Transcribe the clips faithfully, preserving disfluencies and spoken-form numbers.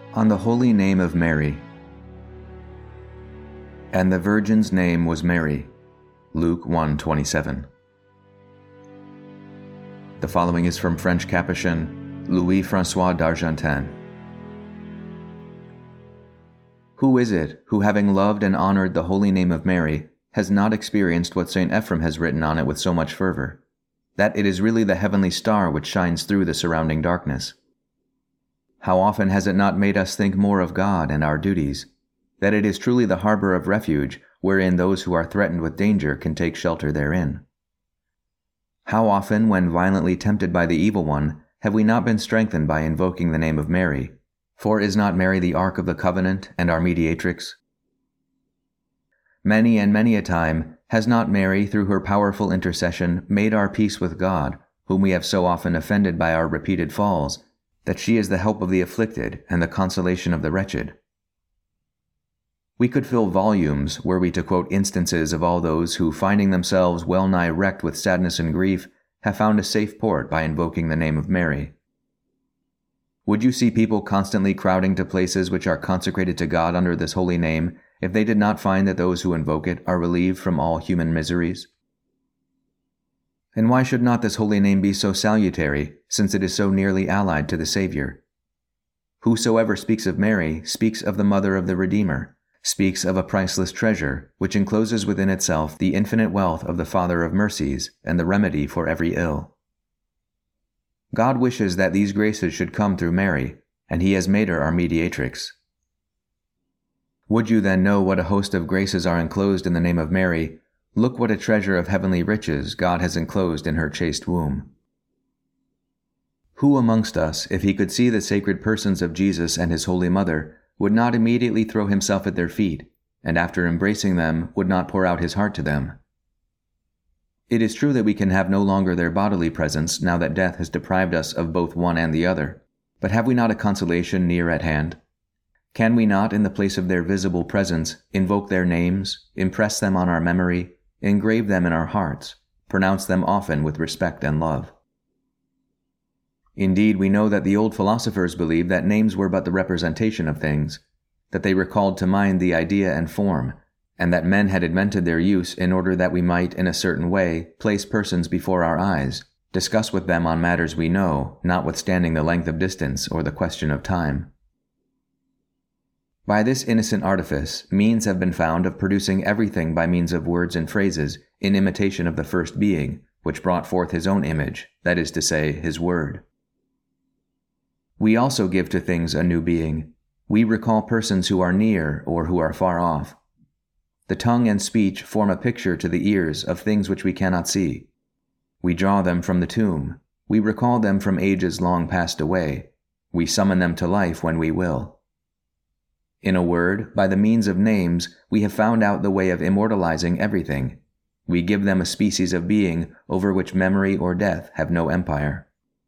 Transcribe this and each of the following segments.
On the holy name of Mary. And the Virgin's name was Mary. Luke one twenty-seven. The following is from French Capuchin, Louis-François d'Argentan. Who is it who, having loved and honored the holy name of Mary, has not experienced what Saint Ephrem has written on it with so much fervor, that it is really the heavenly star which shines through the surrounding darkness? How often has it not made us think more of God and our duties, that it is truly the harbor of refuge wherein those who are threatened with danger can take shelter therein? How often, when violently tempted by the evil one, have we not been strengthened by invoking the name of Mary? For is not Mary the Ark of the Covenant and our mediatrix? Many and many a time has not Mary, through her powerful intercession, made our peace with God, whom we have so often offended by our repeated falls, that she is the help of the afflicted and the consolation of the wretched. We could fill volumes were we to quote instances of all those who, finding themselves well nigh wrecked with sadness and grief, have found a safe port by invoking the name of Mary. Would you see people constantly crowding to places which are consecrated to God under this holy name, if they did not find that those who invoke it are relieved from all human miseries? And why should not this holy name be so salutary, since it is so nearly allied to the Savior? Whosoever speaks of Mary speaks of the Mother of the Redeemer, speaks of a priceless treasure, which encloses within itself the infinite wealth of the Father of mercies and the remedy for every ill. God wishes that these graces should come through Mary, and He has made her our mediatrix. Would you then know what a host of graces are enclosed in the name of Mary? Look what a treasure of heavenly riches God has enclosed in her chaste womb. Who amongst us, if he could see the sacred persons of Jesus and His Holy Mother, would not immediately throw himself at their feet, and after embracing them, would not pour out his heart to them? It is true that we can have no longer their bodily presence now that death has deprived us of both one and the other, but have we not a consolation near at hand? Can we not, in the place of their visible presence, invoke their names, impress them on our memory, engrave them in our hearts, pronounce them often with respect and love? Indeed, we know that the old philosophers believed that names were but the representation of things, that they recalled to mind the idea and form, and that men had invented their use in order that we might, in a certain way, place persons before our eyes, discuss with them on matters we know, notwithstanding the length of distance or the question of time. By this innocent artifice, means have been found of producing everything by means of words and phrases in imitation of the first being, which brought forth His own image, that is to say, His Word. We also give to things a new being. We recall persons who are near or who are far off. The tongue and speech form a picture to the ears of things which we cannot see. We draw them from the tomb. We recall them from ages long passed away. We summon them to life when we will. In a word, by the means of names, we have found out the way of immortalizing everything. We give them a species of being over which memory or death have no empire.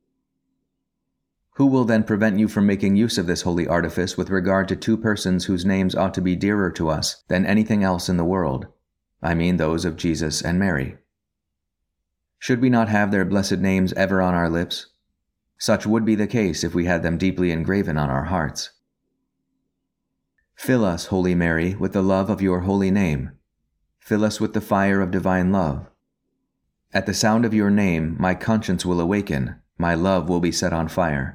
Who will then prevent you from making use of this holy artifice with regard to two persons whose names ought to be dearer to us than anything else in the world? I mean those of Jesus and Mary. Should we not have their blessed names ever on our lips? Such would be the case if we had them deeply engraven on our hearts. Fill us, Holy Mary, with the love of your holy name. Fill us with the fire of divine love. At the sound of your name, my conscience will awaken, my love will be set on fire.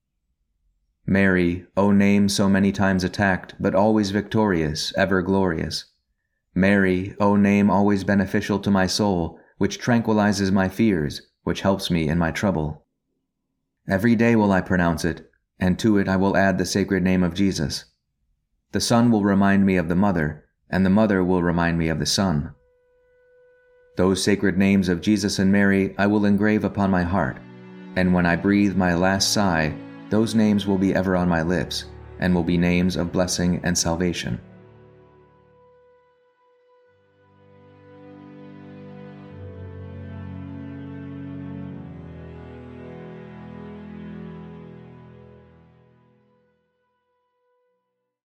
Mary, O name so many times attacked, but always victorious, ever glorious. Mary, O name always beneficial to my soul, which tranquilizes my fears, which helps me in my trouble. Every day will I pronounce it, and to it I will add the sacred name of Jesus. The Son will remind me of the Mother, and the Mother will remind me of the Son. Those sacred names of Jesus and Mary I will engrave upon my heart, and when I breathe my last sigh, those names will be ever on my lips, and will be names of blessing and salvation.